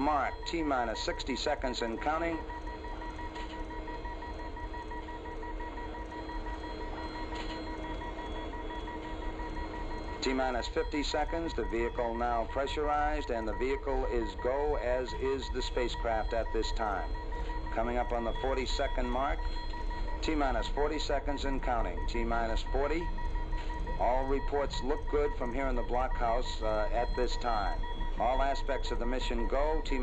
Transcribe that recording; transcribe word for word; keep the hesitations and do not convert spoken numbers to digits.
Mark, T minus sixty seconds and counting. T minus fifty seconds. The vehicle now pressurized, and the vehicle is go, as is the spacecraft at this time. Coming up on the forty second mark. T minus forty seconds and counting. T minus forty. All reports look good from here in the blockhouse uh, at this time. All aspects of the mission go. T